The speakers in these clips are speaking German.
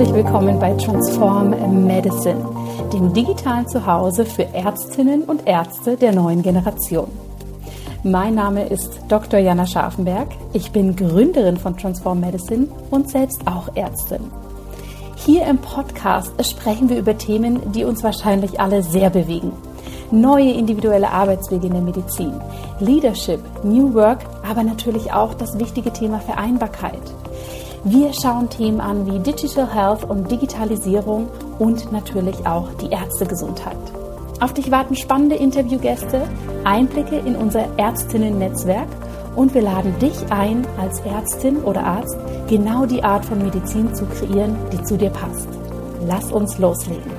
herzlich willkommen bei Transform Medicine, dem digitalen Zuhause für Ärztinnen und Ärzte der neuen Generation. Mein Name ist Dr. Jana Scharfenberg. Ich bin Gründerin von Transform Medicine und selbst auch Ärztin. Hier im Podcast sprechen wir über Themen, die uns wahrscheinlich alle sehr bewegen. Neue individuelle Arbeitswege in der Medizin, Leadership, New Work, aber natürlich auch das wichtige Thema Vereinbarkeit. Wir schauen Themen an wie Digital Health und Digitalisierung und natürlich auch die Ärztegesundheit. Auf dich warten spannende Interviewgäste, Einblicke in unser Ärztinnen-Netzwerk und wir laden dich ein, als Ärztin oder Arzt genau die Art von Medizin zu kreieren, die zu dir passt. Lass uns loslegen.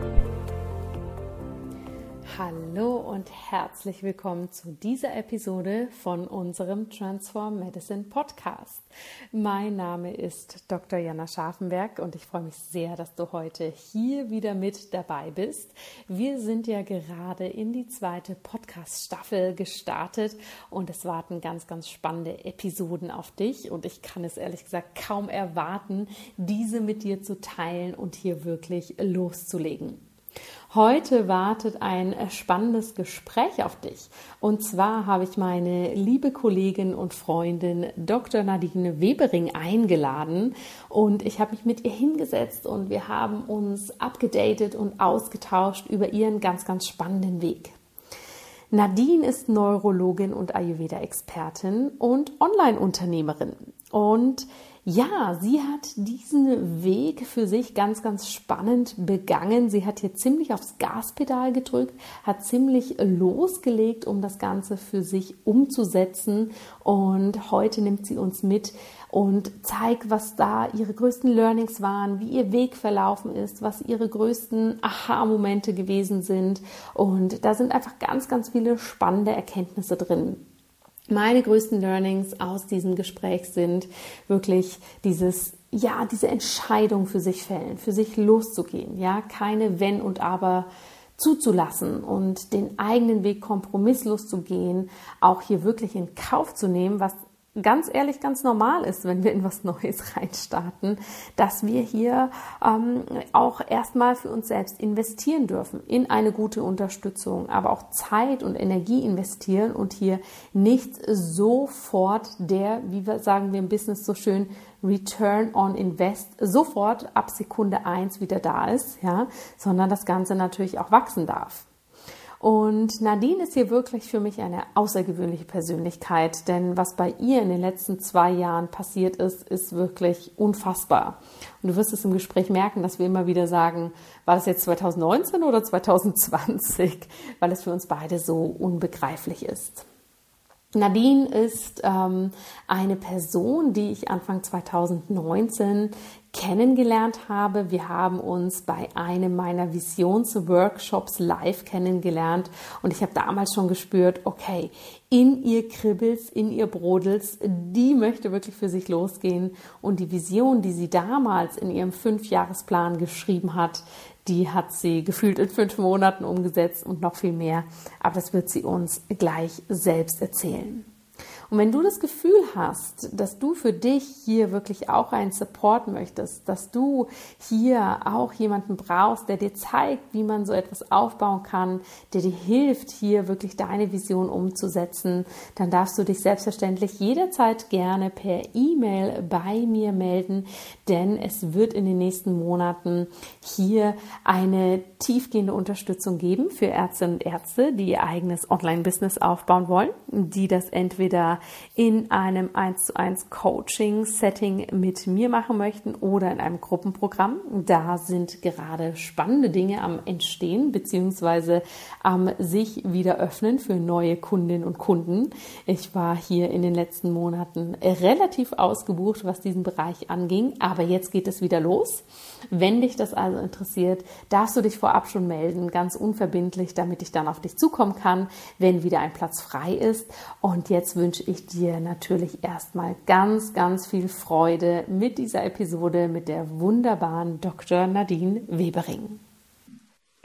Hallo und herzlich willkommen zu dieser Episode von unserem Transform Medicine Podcast. Mein Name ist Dr. Jana Scharfenberg und ich freue mich sehr, dass du heute hier wieder mit dabei bist. Wir sind ja gerade in die zweite Podcast-Staffel gestartet und es warten ganz, ganz spannende Episoden auf dich und ich kann es ehrlich gesagt kaum erwarten, diese mit dir zu teilen und hier wirklich loszulegen. Heute wartet ein spannendes Gespräch auf dich. Und zwar habe ich meine liebe Kollegin und Freundin Dr. Nadine Webering eingeladen und ich habe mich mit ihr hingesetzt und wir haben uns abgedatet und ausgetauscht über ihren ganz, ganz spannenden Weg. Nadine ist Neurologin und Ayurveda-Expertin und Online-Unternehmerin. Und ja, sie hat diesen Weg für sich ganz, ganz spannend begangen. Sie hat hier ziemlich aufs Gaspedal gedrückt, hat ziemlich losgelegt, um das Ganze für sich umzusetzen. Und heute nimmt sie uns mit und zeigt, was da ihre größten Learnings waren, wie ihr Weg verlaufen ist, was ihre größten Aha-Momente gewesen sind. Und da sind einfach ganz, ganz viele spannende Erkenntnisse drin. Meine größten Learnings aus diesem Gespräch sind wirklich diese Entscheidung für sich fällen, für sich loszugehen, ja, keine Wenn und Aber zuzulassen und den eigenen Weg kompromisslos zu gehen, auch hier wirklich in Kauf zu nehmen, was ganz ehrlich ganz normal ist, wenn wir in was Neues reinstarten, dass wir hier auch erstmal für uns selbst investieren dürfen, in eine gute Unterstützung, aber auch Zeit und Energie investieren und hier nicht sofort sagen wir im Business so schön, Return on Invest sofort ab Sekunde 1 wieder da ist, ja, sondern das Ganze natürlich auch wachsen darf. Und Nadine ist hier wirklich für mich eine außergewöhnliche Persönlichkeit, denn was bei ihr in den letzten 2 Jahren passiert ist, ist wirklich unfassbar. Und du wirst es im Gespräch merken, dass wir immer wieder sagen, war das jetzt 2019 oder 2020, weil es für uns beide so unbegreiflich ist. Nadine ist eine Person, die ich Anfang 2019 kennengelernt habe. Wir haben uns bei einem meiner Visionsworkshops live kennengelernt und ich habe damals schon gespürt, okay, in ihr kribbelt's, in ihr brodelt's, die möchte wirklich für sich losgehen und die Vision, die sie damals in ihrem 5-Jahresplan geschrieben hat, die hat sie gefühlt in 5 Monaten umgesetzt und noch viel mehr. Aber das wird sie uns gleich selbst erzählen. Und wenn du das Gefühl hast, dass du für dich hier wirklich auch einen Support möchtest, dass du hier auch jemanden brauchst, der dir zeigt, wie man so etwas aufbauen kann, der dir hilft, hier wirklich deine Vision umzusetzen, dann darfst du dich selbstverständlich jederzeit gerne per E-Mail bei mir melden, denn es wird in den nächsten Monaten hier eine tiefgehende Unterstützung geben für Ärztinnen und Ärzte, die ihr eigenes Online-Business aufbauen wollen, die das entweder in einem 1:1 Coaching-Setting mit mir machen möchten oder in einem Gruppenprogramm. Da sind gerade spannende Dinge am Entstehen bzw. am sich wieder öffnen für neue Kundinnen und Kunden. Ich war hier in den letzten Monaten relativ ausgebucht, was diesen Bereich anging, aber jetzt geht es wieder los. Wenn dich das also interessiert, darfst du dich vorab schon melden, ganz unverbindlich, damit ich dann auf dich zukommen kann, wenn wieder ein Platz frei ist. Und jetzt wünsche ich dir natürlich erstmal ganz, ganz viel Freude mit dieser Episode mit der wunderbaren Dr. Nadine Webering.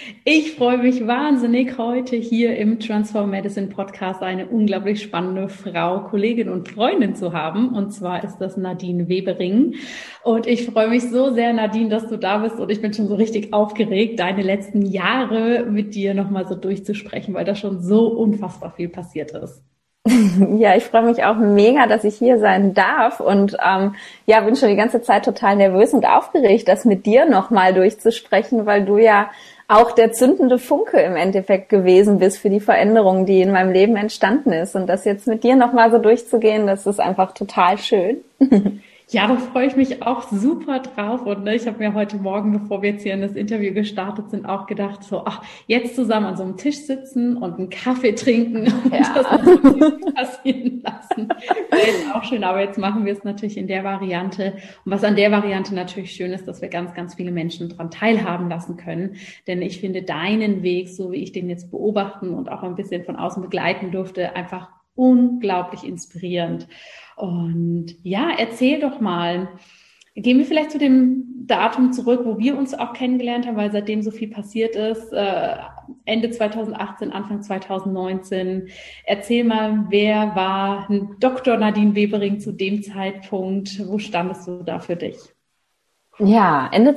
Ich freue mich wahnsinnig, heute hier im Transform Medicine Podcast eine unglaublich spannende Frau, Kollegin und Freundin zu haben. Und zwar ist das Nadine Webering. Und ich freue mich so sehr, Nadine, dass du da bist. Und ich bin schon so richtig aufgeregt, deine letzten Jahre mit dir nochmal so durchzusprechen, weil da schon so unfassbar viel passiert ist. Ja, ich freue mich auch mega, dass ich hier sein darf und bin schon die ganze Zeit total nervös und aufgeregt, das mit dir nochmal durchzusprechen, weil du ja auch der zündende Funke im Endeffekt gewesen bist für die Veränderung, die in meinem Leben entstanden ist. Und das jetzt mit dir nochmal so durchzugehen, das ist einfach total schön. Ja, da freue ich mich auch super drauf. Und ich habe mir heute Morgen, bevor wir jetzt hier in das Interview gestartet sind, auch gedacht, so, jetzt zusammen an so einem Tisch sitzen und einen Kaffee trinken und das natürlich passieren lassen. Wäre jetzt auch schön, aber jetzt machen wir es natürlich in der Variante. Und was an der Variante natürlich schön ist, dass wir ganz, ganz viele Menschen daran teilhaben lassen können. Denn ich finde deinen Weg, so wie ich den jetzt beobachten und auch ein bisschen von außen begleiten durfte, einfach unglaublich inspirierend. Und ja, erzähl doch mal, gehen wir vielleicht zu dem Datum zurück, wo wir uns auch kennengelernt haben, weil seitdem so viel passiert ist, Ende 2018, Anfang 2019. Erzähl mal, wer war Dr. Nadine Webering zu dem Zeitpunkt? Wo standest du da für dich? Ja, Ende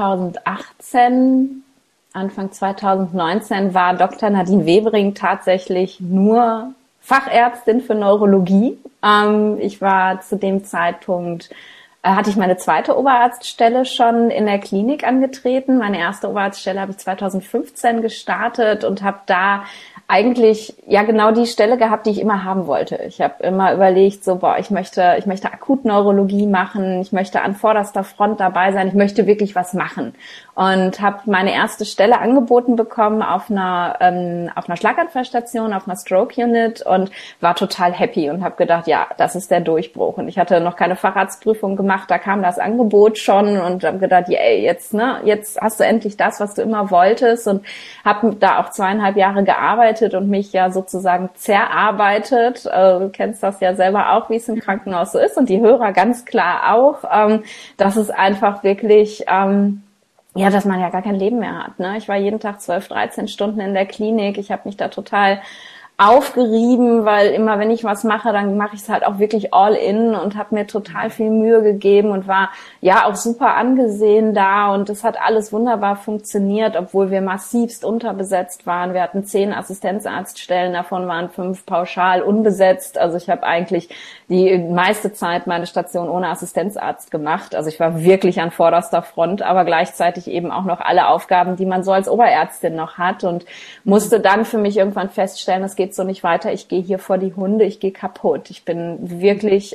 2018, Anfang 2019 war Dr. Nadine Webering tatsächlich nur Fachärztin für Neurologie. Ich war zu dem Zeitpunkt, hatte ich meine zweite Oberarztstelle schon in der Klinik angetreten. Meine erste Oberarztstelle habe ich 2015 gestartet und habe da eigentlich ja genau die Stelle gehabt, die ich immer haben wollte. Ich habe immer überlegt, so ich möchte Akutneurologie machen, ich möchte an vorderster Front dabei sein, ich möchte wirklich was machen. Und habe meine erste Stelle angeboten bekommen auf einer Schlaganfallstation, auf einer Stroke Unit und war total happy und habe gedacht, ja, das ist der Durchbruch. Und ich hatte noch keine Facharztprüfung gemacht, da kam das Angebot schon und habe gedacht, ja, jetzt hast du endlich das, was du immer wolltest, und habe da auch 2,5 Jahre gearbeitet und mich ja sozusagen zerarbeitet. Du kennst das ja selber auch, wie es im Krankenhaus so ist, und die Hörer ganz klar auch. Das ist einfach wirklich dass man ja gar kein Leben mehr hat. Ne? Ich war jeden Tag 12, 13 Stunden in der Klinik. Ich habe mich da total aufgerieben, weil immer, wenn ich was mache, dann mache ich es halt auch wirklich all in und habe mir total viel Mühe gegeben und war ja auch super angesehen da, und es hat alles wunderbar funktioniert, obwohl wir massivst unterbesetzt waren. Wir hatten 10 Assistenzarztstellen, davon waren 5 pauschal unbesetzt. Also ich habe eigentlich die meiste Zeit meine Station ohne Assistenzarzt gemacht. Also ich war wirklich an vorderster Front, aber gleichzeitig eben auch noch alle Aufgaben, die man so als Oberärztin noch hat, und musste dann für mich irgendwann feststellen, es geht so nicht weiter, ich gehe hier vor die Hunde, ich gehe kaputt. Ich bin wirklich,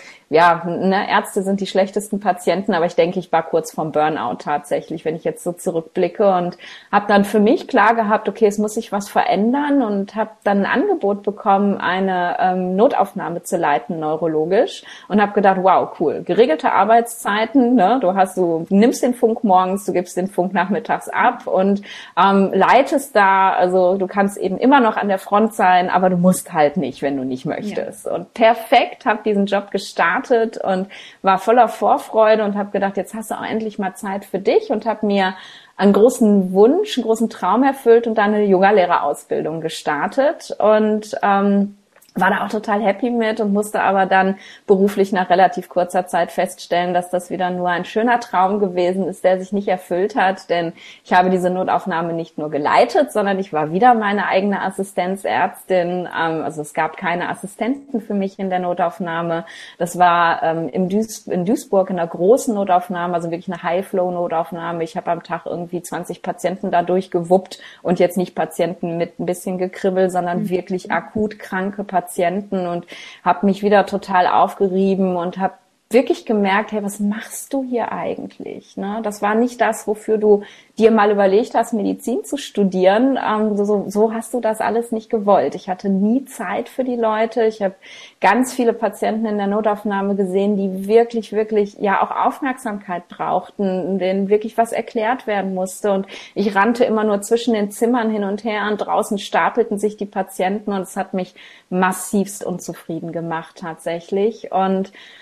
Ärzte sind die schlechtesten Patienten, aber ich denke, ich war kurz vorm Burnout tatsächlich, wenn ich jetzt so zurückblicke, und habe dann für mich klar gehabt, okay, es muss sich was verändern, und habe dann ein Angebot bekommen, eine Notaufnahme zu leiten, neurologisch, und habe gedacht, wow, cool, geregelte Arbeitszeiten, ne? Du nimmst den Funk morgens, du gibst den Funk nachmittags ab und leitest da, also du kannst eben immer noch an der Front sein, aber du musst halt nicht, wenn du nicht möchtest. Ja. Und perfekt, habe diesen Job gestartet und war voller Vorfreude und habe gedacht, jetzt hast du auch endlich mal Zeit für dich, und habe mir einen großen Wunsch, einen großen Traum erfüllt und dann eine Yogalehrerausbildung gestartet und war da auch total happy mit, und musste aber dann beruflich nach relativ kurzer Zeit feststellen, dass das wieder nur ein schöner Traum gewesen ist, der sich nicht erfüllt hat, denn ich habe diese Notaufnahme nicht nur geleitet, sondern ich war wieder meine eigene Assistenzärztin. Also es gab keine Assistenten für mich in der Notaufnahme. Das war in Duisburg in einer großen Notaufnahme, also wirklich eine High-Flow-Notaufnahme. Ich habe am Tag irgendwie 20 Patienten da durchgewuppt, und jetzt nicht Patienten mit ein bisschen Gekribbel, sondern wirklich akut kranke Patienten, und habe mich wieder total aufgerieben und habe wirklich gemerkt, hey, was machst du hier eigentlich? Ne? Das war nicht das, wofür du dir mal überlegt hast, Medizin zu studieren. So hast du das alles nicht gewollt. Ich hatte nie Zeit für die Leute. Ich habe ganz viele Patienten in der Notaufnahme gesehen, die wirklich, wirklich ja auch Aufmerksamkeit brauchten, denen wirklich was erklärt werden musste. Und ich rannte immer nur zwischen den Zimmern hin und her, und draußen stapelten sich die Patienten, und es hat mich massivst unzufrieden gemacht tatsächlich. Und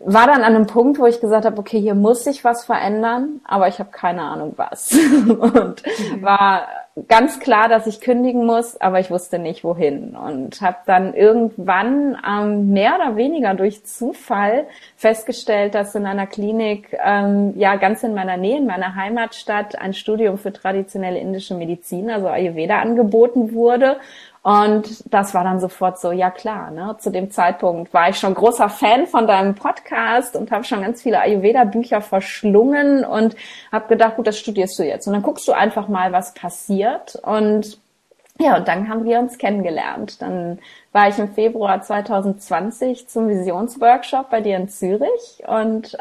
war dann an einem Punkt, wo ich gesagt habe, okay, hier muss sich was verändern, aber ich habe keine Ahnung was. Und war ganz klar, dass ich kündigen muss, aber ich wusste nicht wohin. Und habe dann irgendwann mehr oder weniger durch Zufall festgestellt, dass in einer Klinik, ganz in meiner Nähe, in meiner Heimatstadt, ein Studium für traditionelle indische Medizin, also Ayurveda, angeboten wurde. Und das war dann sofort so, ja klar, ne? Zu dem Zeitpunkt war ich schon großer Fan von deinem Podcast und habe schon ganz viele Ayurveda-Bücher verschlungen und habe gedacht, gut, das studierst du jetzt. Und dann guckst du einfach mal, was passiert. Und ja, und dann haben wir uns kennengelernt. Dann war ich im Februar 2020 zum Visionsworkshop bei dir in Zürich und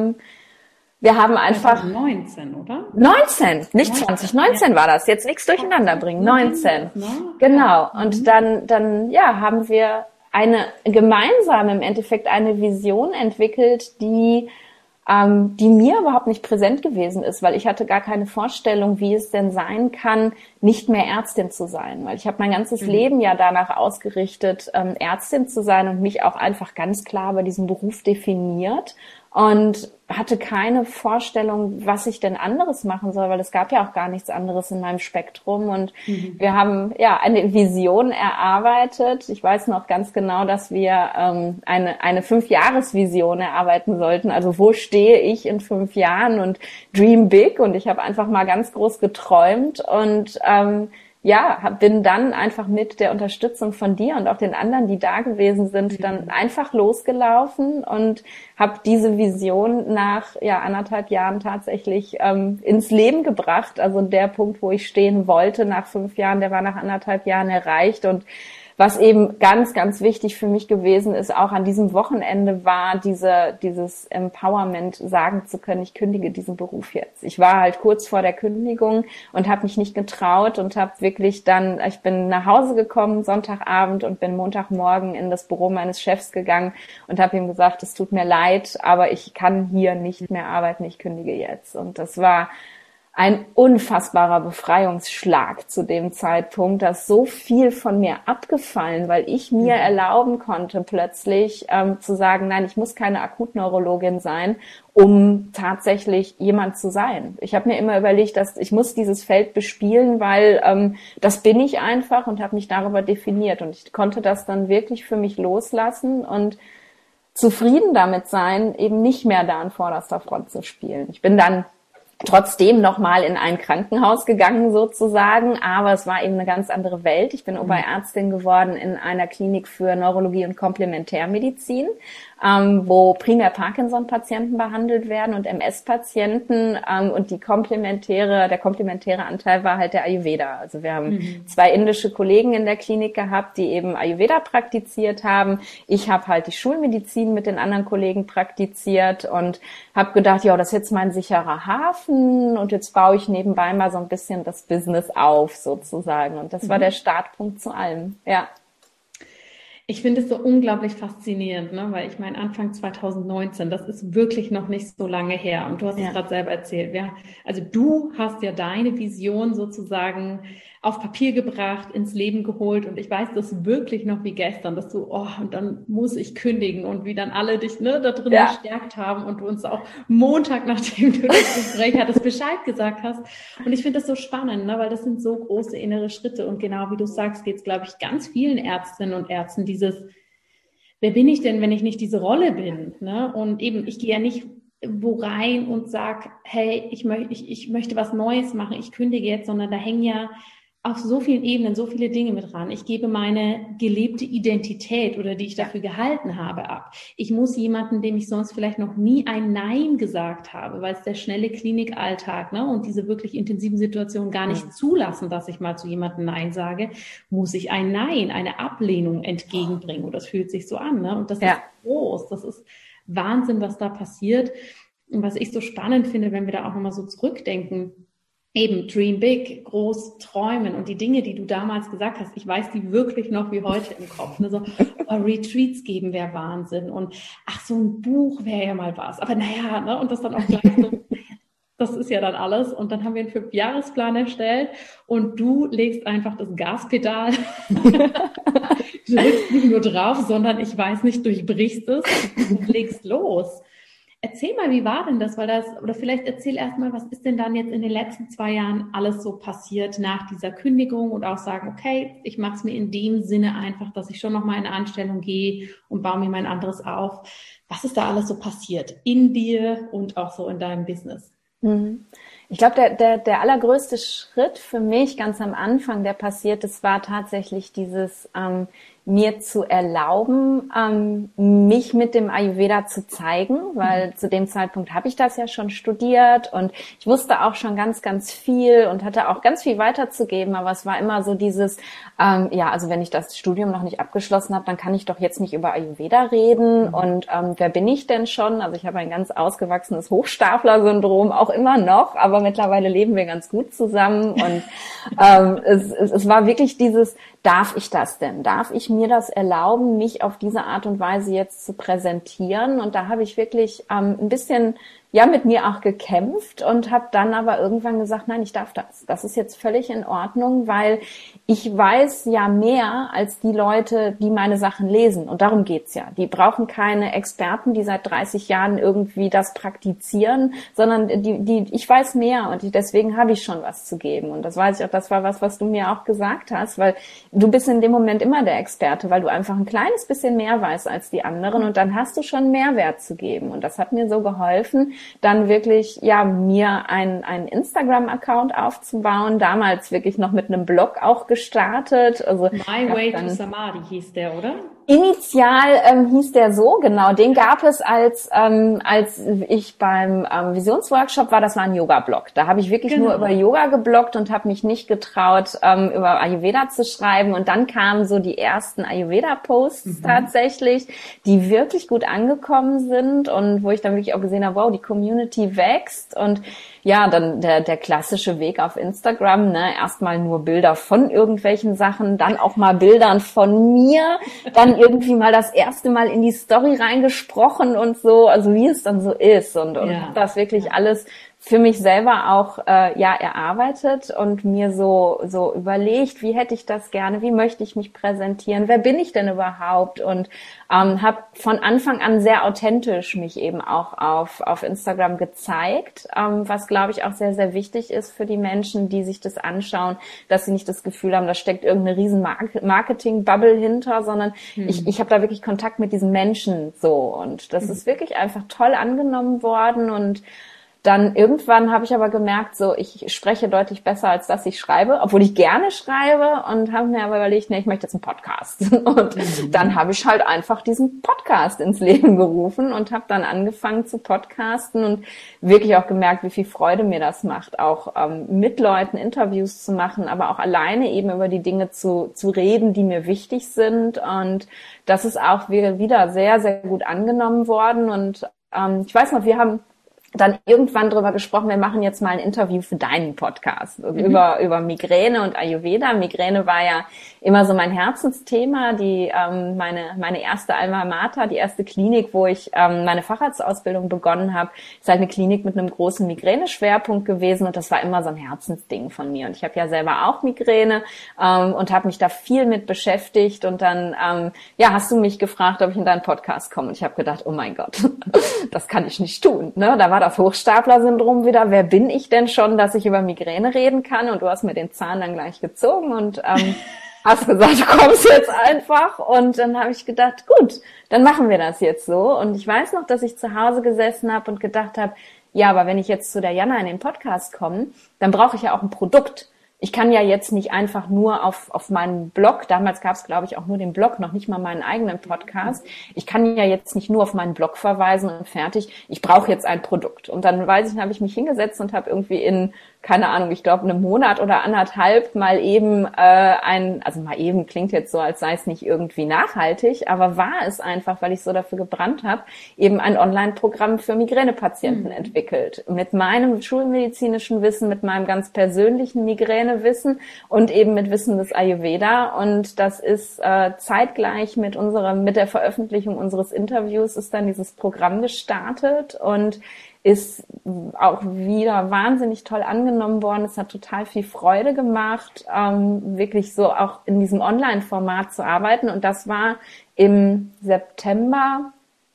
wir haben einfach 19, oder? 19, nicht 20, 19 war das. Jetzt nichts durcheinander bringen. 19. Genau. Und dann haben wir gemeinsam im Endeffekt eine Vision entwickelt, die mir überhaupt nicht präsent gewesen ist, weil ich hatte gar keine Vorstellung, wie es denn sein kann, nicht mehr Ärztin zu sein. Weil ich habe mein ganzes Leben ja danach ausgerichtet, Ärztin zu sein und mich auch einfach ganz klar bei diesem Beruf definiert. Und hatte keine Vorstellung, was ich denn anderes machen soll, weil es gab ja auch gar nichts anderes in meinem Spektrum. Und wir haben eine Vision erarbeitet. Ich weiß noch ganz genau, dass wir eine 5-Jahres-Vision erarbeiten sollten. Also wo stehe ich in 5 Jahren und dream big. Und ich habe einfach mal ganz groß geträumt und bin dann einfach mit der Unterstützung von dir und auch den anderen, die da gewesen sind, dann einfach losgelaufen und habe diese Vision nach 1,5 Jahren tatsächlich ins Leben gebracht. Also der Punkt, wo ich stehen wollte nach 5 Jahren, der war nach 1,5 Jahren erreicht. Und was eben ganz, ganz wichtig für mich gewesen ist, auch an diesem Wochenende, war dieses Empowerment, sagen zu können, ich kündige diesen Beruf jetzt. Ich war halt kurz vor der Kündigung und habe mich nicht getraut und habe wirklich ich bin nach Hause gekommen Sonntagabend und bin Montagmorgen in das Büro meines Chefs gegangen und habe ihm gesagt, es tut mir leid, aber ich kann hier nicht mehr arbeiten, ich kündige jetzt. Und das war ein unfassbarer Befreiungsschlag zu dem Zeitpunkt, dass so viel von mir abgefallen, weil ich mir erlauben konnte, plötzlich zu sagen, nein, ich muss keine Akutneurologin sein, um tatsächlich jemand zu sein. Ich habe mir immer überlegt, dass ich muss dieses Feld bespielen, weil das bin ich einfach und habe mich darüber definiert. Und ich konnte das dann wirklich für mich loslassen und zufrieden damit sein, eben nicht mehr da an vorderster Front zu spielen. Ich bin dann trotzdem nochmal in ein Krankenhaus gegangen sozusagen, aber es war eben eine ganz andere Welt. Ich bin Oberärztin geworden in einer Klinik für Neurologie und Komplementärmedizin, wo primär Parkinson-Patienten behandelt werden und MS-Patienten, und der komplementäre Anteil war halt der Ayurveda. Also wir haben 2 indische Kollegen in der Klinik gehabt, die eben Ayurveda praktiziert haben. Ich habe halt die Schulmedizin mit den anderen Kollegen praktiziert und habe gedacht, ja, das ist jetzt mein sicherer Hafen und jetzt baue ich nebenbei mal so ein bisschen das Business auf sozusagen. Und das war der Startpunkt zu allem, ja. Ich finde es so unglaublich faszinierend, ne? Weil ich meine, Anfang 2019, das ist wirklich noch nicht so lange her. Und du hast es gerade selber erzählt. Also du hast ja deine Vision sozusagen auf Papier gebracht, ins Leben geholt. Und ich weiß das wirklich noch wie gestern, dass du, und dann muss ich kündigen und wie dann alle dich da drin bestärkt haben und du uns auch Montag, nachdem du das Gespräch hattest, Bescheid gesagt hast. Und ich finde das so spannend, ne? Weil das sind so große innere Schritte. Und genau wie du sagst, geht es, glaube ich, ganz vielen Ärztinnen und Ärzten wer bin ich denn, wenn ich nicht diese Rolle bin? Ne? Und eben, ich gehe ja nicht wo rein und sag, hey, ich möchte was Neues machen, ich kündige jetzt, sondern da hängen ja auf so vielen Ebenen so viele Dinge mit dran. Ich gebe meine gelebte Identität oder die ich dafür gehalten habe ab. Ich muss jemanden, dem ich sonst vielleicht noch nie ein Nein gesagt habe, weil es der schnelle Klinikalltag, ne, und diese wirklich intensiven Situationen gar nicht zulassen, dass ich mal zu jemandem Nein sage, muss ich ein Nein, eine Ablehnung entgegenbringen. Und das fühlt sich so an, ne? Und das ist groß. Das ist Wahnsinn, was da passiert. Und was ich so spannend finde, wenn wir da auch nochmal so zurückdenken, eben dream big, groß träumen und die Dinge, die du damals gesagt hast, ich weiß die wirklich noch wie heute im Kopf. Ne? So, Retreats geben wäre Wahnsinn und so ein Buch wäre ja mal was. Aber naja, ne? Und das dann auch gleich so, das ist ja dann alles. Und dann haben wir einen 5-Jahresplan erstellt und du legst einfach das Gaspedal Du drückst nicht nur drauf, sondern ich weiß nicht, durchbrichst es und legst los. Erzähl mal, wie war denn das? Oder vielleicht erzähl erstmal, was ist denn dann jetzt in den letzten 2 Jahren alles so passiert nach dieser Kündigung und auch sagen, okay, ich mache es mir in dem Sinne einfach, dass ich schon nochmal in eine Anstellung gehe und baue mir mein anderes auf. Was ist da alles so passiert in dir und auch so in deinem Business? Ich glaube, der allergrößte Schritt für mich ganz am Anfang, der passiert ist, war tatsächlich dieses mir zu erlauben, mich mit dem Ayurveda zu zeigen, weil zu dem Zeitpunkt habe ich das ja schon studiert und ich wusste auch schon ganz, ganz viel und hatte auch ganz viel weiterzugeben, aber es war immer so dieses, also wenn ich das Studium noch nicht abgeschlossen habe, dann kann ich doch jetzt nicht über Ayurveda reden und wer bin ich denn schon? Also ich habe ein ganz ausgewachsenes Hochstapler-Syndrom, auch immer noch, aber mittlerweile leben wir ganz gut zusammen und es war wirklich dieses, darf ich das denn? Darf ich mir das erlauben, mich auf diese Art und Weise jetzt zu präsentieren? Und da habe ich wirklich ein bisschen mit mir auch gekämpft und habe dann aber irgendwann gesagt, nein, ich darf das. Das ist jetzt völlig in Ordnung, weil ich weiß ja mehr als die Leute, die meine Sachen lesen. Und darum geht's ja. Die brauchen keine Experten, die seit 30 Jahren irgendwie das praktizieren, sondern ich weiß mehr und deswegen habe ich schon was zu geben. Und das weiß ich auch, das war was du mir auch gesagt hast, weil du bist in dem Moment immer der Experte, weil du einfach ein kleines bisschen mehr weißt als die anderen und dann hast du schon Mehrwert zu geben. Und das hat mir so geholfen, dann wirklich, mir einen Instagram-Account aufzubauen, damals wirklich noch mit einem Blog auch gestartet. Also My Way to Samadhi hieß der, oder? Initial hieß der so, genau. Den gab es als ich beim Visionsworkshop war, das war ein Yoga-Blog. Da habe ich wirklich nur über Yoga gebloggt und habe mich nicht getraut, über Ayurveda zu schreiben. Und dann kamen so die ersten Ayurveda-Posts tatsächlich, die wirklich gut angekommen sind und wo ich dann wirklich auch gesehen habe, wow, die Community wächst. Und ja, dann der klassische Weg auf Instagram, ne, erstmal nur Bilder von irgendwelchen Sachen, dann auch mal Bildern von mir, dann irgendwie mal das erste Mal in die Story reingesprochen und so, also wie es dann so ist und habe das wirklich alles für mich selber auch erarbeitet und mir so überlegt, wie hätte ich das gerne, wie möchte ich mich präsentieren, wer bin ich denn überhaupt und habe von Anfang an sehr authentisch mich eben auch auf Instagram gezeigt, was glaube ich auch sehr, sehr wichtig ist für die Menschen, die sich das anschauen, dass sie nicht das Gefühl haben, da steckt irgendeine riesen Marketing-Bubble hinter, sondern ich habe da wirklich Kontakt mit diesen Menschen so und das ist wirklich einfach toll angenommen worden und dann irgendwann habe ich aber gemerkt, so ich spreche deutlich besser, als dass ich schreibe, obwohl ich gerne schreibe und habe mir aber überlegt, ich möchte jetzt einen Podcast. Und dann habe ich halt einfach diesen Podcast ins Leben gerufen und habe dann angefangen zu podcasten und wirklich auch gemerkt, wie viel Freude mir das macht, auch mit Leuten Interviews zu machen, aber auch alleine eben über die Dinge zu reden, die mir wichtig sind. Und das ist auch wieder sehr, sehr gut angenommen worden. Und ich weiß noch, wir haben dann irgendwann drüber gesprochen, wir machen jetzt mal ein Interview für deinen Podcast über Migräne und Ayurveda. Migräne war ja immer so mein Herzensthema, meine erste Alma Mater, die erste Klinik, wo ich meine Facharztausbildung begonnen habe, ist halt eine Klinik mit einem großen Migräne-Schwerpunkt gewesen und das war immer so ein Herzensding von mir. Und ich habe ja selber auch Migräne und habe mich da viel mit beschäftigt und dann hast du mich gefragt, ob ich in deinen Podcast komme und ich habe gedacht, oh mein Gott, das kann ich nicht tun. Ne? Da war das Hochstapler-Syndrom wieder. Wer bin ich denn schon, dass ich über Migräne reden kann? Und du hast mir den Zahn dann gleich gezogen und hast gesagt, du kommst jetzt einfach. Und dann habe ich gedacht, gut, dann machen wir das jetzt so. Und ich weiß noch, dass ich zu Hause gesessen habe und gedacht habe, ja, aber wenn ich jetzt zu der Jana in den Podcast komme, dann brauche ich ja auch ein Produkt. Ich kann ja jetzt nicht einfach nur auf meinen Blog, damals gab es, glaube ich, auch nur den Blog, noch nicht mal meinen eigenen Podcast. Ich kann ja jetzt nicht nur auf meinen Blog verweisen und fertig. Ich brauche jetzt ein Produkt. Und dann habe ich mich hingesetzt und habe irgendwie in, keine Ahnung, ich glaube, einem Monat oder anderthalb mal eben mal eben klingt jetzt so, als sei es nicht irgendwie nachhaltig, aber war es einfach, weil ich so dafür gebrannt habe, eben ein Online-Programm für Migränepatienten entwickelt. Mit meinem schulmedizinischen Wissen, mit meinem ganz persönlichen Migränewissen und eben mit Wissen des Ayurveda. Und das ist zeitgleich mit der Veröffentlichung unseres Interviews ist dann dieses Programm gestartet und ist auch wieder wahnsinnig toll angenommen worden. Es hat total viel Freude gemacht, wirklich so auch in diesem Online-Format zu arbeiten. Und das war im September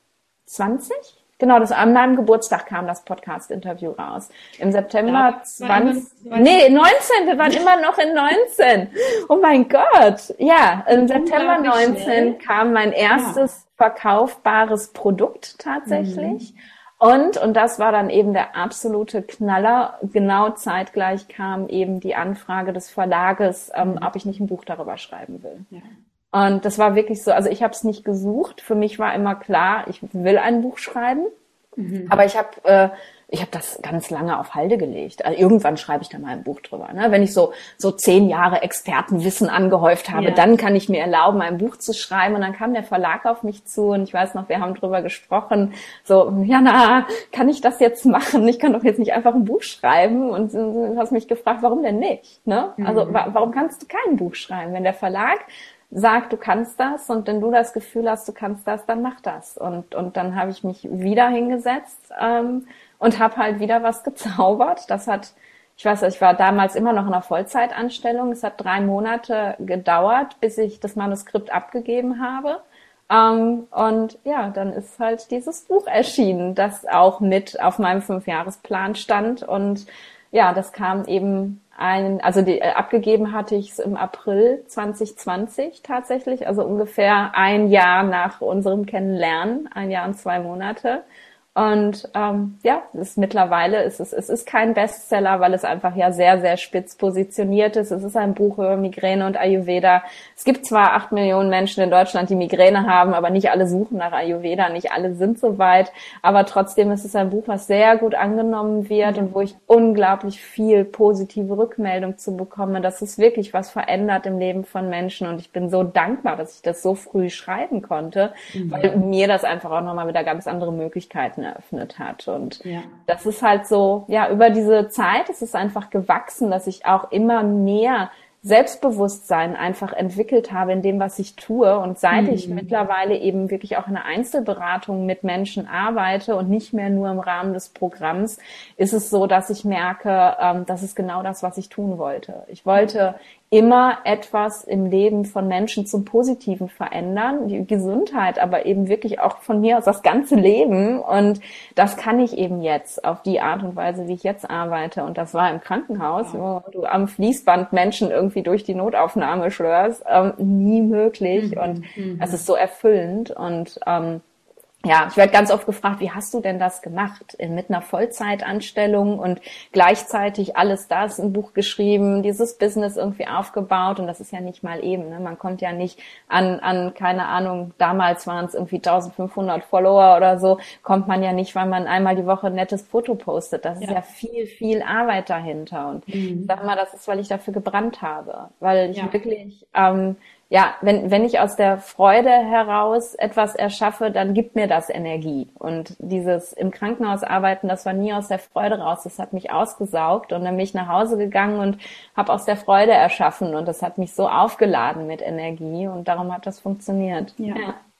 20? Genau, an meinem Geburtstag kam das Podcast-Interview raus. Im September 20, nee, 19, wir waren immer noch in 19. Oh mein Gott. Ja, im September 19 kam mein erstes verkaufbares Produkt tatsächlich. Und das war dann eben der absolute Knaller. Genau zeitgleich kam eben die Anfrage des Verlages, ob ich nicht ein Buch darüber schreiben will. Ja. Und das war wirklich so, also ich habe es nicht gesucht. Für mich war immer klar, ich will ein Buch schreiben. Aber ich habe das ganz lange auf Halde gelegt. Also irgendwann schreibe ich da mal ein Buch drüber. Ne? Wenn ich so 10 Jahre Expertenwissen angehäuft habe, dann kann ich mir erlauben, ein Buch zu schreiben. Und dann kam der Verlag auf mich zu und ich weiß noch, wir haben drüber gesprochen. So, Jana, kann ich das jetzt machen? Ich kann doch jetzt nicht einfach ein Buch schreiben. Und du hast mich gefragt, warum denn nicht? Ne? Also warum kannst du kein Buch schreiben? Wenn der Verlag sagt, du kannst das und wenn du das Gefühl hast, du kannst das, dann mach das. Und dann habe ich mich wieder hingesetzt und habe halt wieder was gezaubert. Ich war damals immer noch in einer Vollzeitanstellung. Es hat 3 Monate gedauert, bis ich das Manuskript abgegeben habe. Und ja, dann ist halt dieses Buch erschienen, das auch mit auf meinem 5-Jahresplan stand. Und ja, das kam eben abgegeben hatte ich es im April 2020 tatsächlich, also ungefähr 1 Jahr nach unserem Kennenlernen, 1 Jahr und 2 Monate. Und mittlerweile ist es ist kein Bestseller, weil es einfach ja sehr, sehr spitz positioniert ist. Es ist ein Buch über Migräne und Ayurveda. Es gibt zwar 8 Millionen Menschen in Deutschland, die Migräne haben, aber nicht alle suchen nach Ayurveda, nicht alle sind so weit. Aber trotzdem ist es ein Buch, was sehr gut angenommen wird und wo ich unglaublich viel positive Rückmeldung zu bekomme, dass es wirklich was verändert im Leben von Menschen. Und ich bin so dankbar, dass ich das so früh schreiben konnte, weil mir das einfach auch nochmal wieder ganz andere Möglichkeiten eröffnet hat. Und das ist halt so, ja, über diese Zeit ist es einfach gewachsen, dass ich auch immer mehr Selbstbewusstsein einfach entwickelt habe in dem, was ich tue. Und seit ich mittlerweile eben wirklich auch in einer Einzelberatung mit Menschen arbeite und nicht mehr nur im Rahmen des Programms, ist es so, dass ich merke, das ist genau das, was ich tun wollte. Ich wollte immer etwas im Leben von Menschen zum Positiven verändern, die Gesundheit, aber eben wirklich auch von mir aus das ganze Leben. Und das kann ich eben jetzt auf die Art und Weise, wie ich jetzt arbeite. Und das war im Krankenhaus, wo du am Fließband Menschen irgendwie durch die Notaufnahme schlörst, nie möglich. Und es ist so erfüllend. Und ja, ich werde ganz oft gefragt, wie hast du denn das gemacht? Mit einer Vollzeitanstellung und gleichzeitig alles das, ein Buch geschrieben, dieses Business irgendwie aufgebaut. Und das ist ja nicht mal eben, ne? Man kommt ja nicht an, keine Ahnung, damals waren es irgendwie 1500 Follower oder so, kommt man ja nicht, weil man einmal die Woche ein nettes Foto postet. Das ist ja viel, viel Arbeit dahinter. Und ich sag mal, das ist, weil ich dafür gebrannt habe. Weil ich wirklich, wenn ich aus der Freude heraus etwas erschaffe, dann gibt mir das Energie. Und dieses im Krankenhaus arbeiten, das war nie aus der Freude raus. Das hat mich ausgesaugt und dann bin ich nach Hause gegangen und habe aus der Freude erschaffen. Und das hat mich so aufgeladen mit Energie und darum hat das funktioniert. Ja.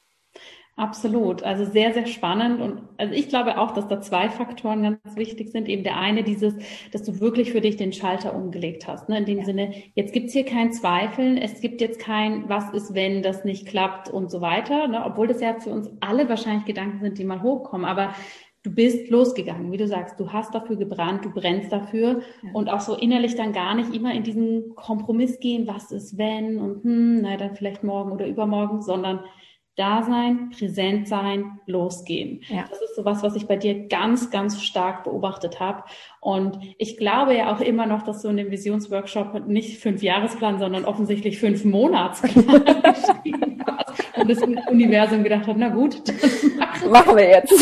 Absolut, also sehr, sehr spannend und also ich glaube auch, dass da 2 Faktoren ganz wichtig sind. Eben der eine dass du wirklich für dich den Schalter umgelegt hast, ne? In dem Sinne, jetzt gibt's hier kein Zweifeln, es gibt jetzt kein, was ist, wenn das nicht klappt und so weiter, ne? Obwohl das ja für uns alle wahrscheinlich Gedanken sind, die mal hochkommen, aber du bist losgegangen, wie du sagst, du hast dafür gebrannt, du brennst dafür und auch so innerlich dann gar nicht immer in diesen Kompromiss gehen, was ist, wenn und dann vielleicht morgen oder übermorgen, sondern da sein, präsent sein, losgehen. Ja. Das ist sowas, was ich bei dir ganz, ganz stark beobachtet habe. Und ich glaube ja auch immer noch, dass du in dem Visionsworkshop nicht 5-Jahresplan, sondern offensichtlich 5-Monatsplan geschrieben hast. Und das Universum gedacht hat, na gut, dann machen wir jetzt.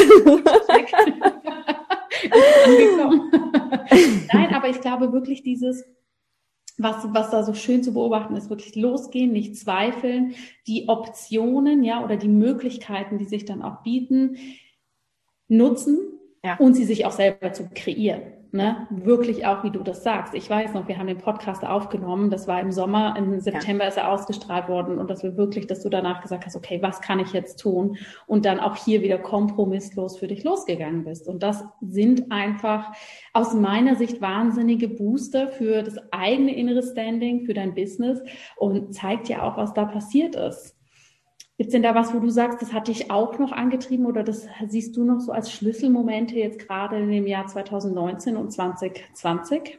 Ist angekommen. Nein, aber ich glaube wirklich was da so schön zu beobachten ist, wirklich losgehen, nicht zweifeln, die Optionen, oder die Möglichkeiten, die sich dann auch bieten, nutzen und sie sich auch selber zu kreieren. ne? Wirklich auch, wie du das sagst. Ich weiß noch, wir haben den Podcast aufgenommen, das war im Sommer, im September ist er ausgestrahlt worden und dass du danach gesagt hast, okay, was kann ich jetzt tun? Und dann auch hier wieder kompromisslos für dich losgegangen bist. Und das sind einfach aus meiner Sicht wahnsinnige Booster für das eigene innere Standing, für dein Business und zeigt ja auch, was da passiert ist. Gibt's denn da was, wo du sagst, das hat dich auch noch angetrieben oder das siehst du noch so als Schlüsselmomente jetzt gerade in dem Jahr 2019 und 2020?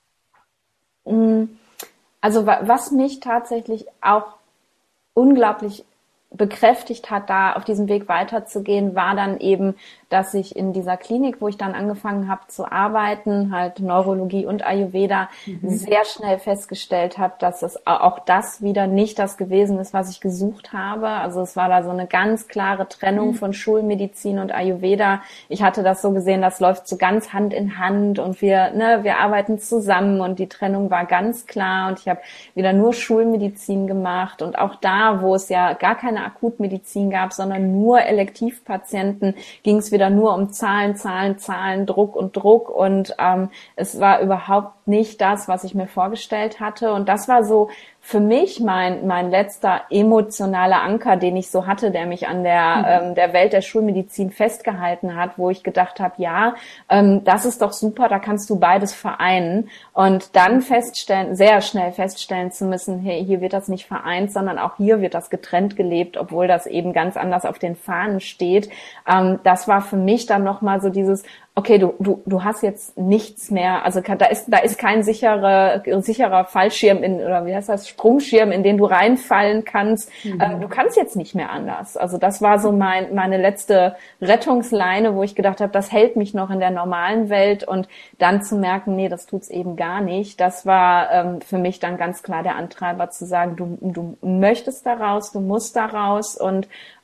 Also was mich tatsächlich auch unglaublich bekräftigt hat, da auf diesem Weg weiterzugehen, war dann eben, dass ich in dieser Klinik, wo ich dann angefangen habe zu arbeiten, halt Neurologie und Ayurveda, sehr schnell festgestellt habe, dass es auch das wieder nicht das gewesen ist, was ich gesucht habe. Also es war da so eine ganz klare Trennung von Schulmedizin und Ayurveda. Ich hatte das so gesehen, das läuft so ganz Hand in Hand und wir arbeiten zusammen und die Trennung war ganz klar und ich habe wieder nur Schulmedizin gemacht und auch da, wo es ja gar keine Akutmedizin gab, sondern nur Elektivpatienten, ging es wieder nur um Zahlen, Zahlen, Zahlen, Druck und es war überhaupt nicht das, was ich mir vorgestellt hatte und das war so für mich mein letzter emotionaler Anker, den ich so hatte, der mich an der Welt der Schulmedizin festgehalten hat, wo ich gedacht habe, ja, das ist doch super, da kannst du beides vereinen und dann sehr schnell feststellen zu müssen, hey, hier wird das nicht vereint, sondern auch hier wird das getrennt gelebt, obwohl das eben ganz anders auf den Fahnen steht. Das war für mich dann nochmal so dieses, okay, du hast jetzt nichts mehr, also da ist kein sicherer Fallschirm oder wie heißt das, Sprungschirm, in den du reinfallen kannst. Du kannst jetzt nicht mehr anders. Also das war so meine letzte Rettungsleine, wo ich gedacht habe, das hält mich noch in der normalen Welt und dann zu merken, nee, das tut's eben gar nicht. Das war für mich dann ganz klar der Antreiber zu sagen, du möchtest da raus, du musst da raus und